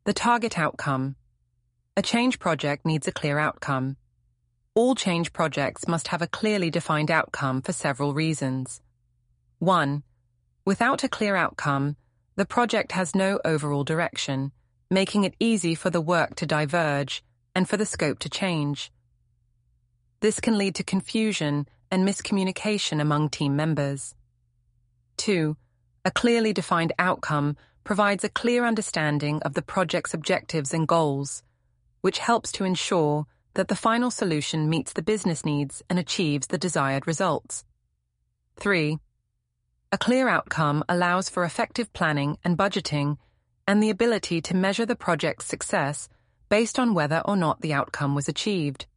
The target outcome. A change project needs a clear outcome. All change projects must have a clearly defined outcome for several reasons. 1. Without a clear outcome, the project has no overall direction, making it easy for the work to diverge and for the scope to change. This can lead to confusion and miscommunication among team members. 2. A clearly defined outcome provides a clear understanding of the project's objectives and goals, which helps to ensure that the final solution meets the business needs and achieves the desired results. 3. A clear outcome allows for effective planning and budgeting and the ability to measure the project's success based on whether or not the outcome was achieved.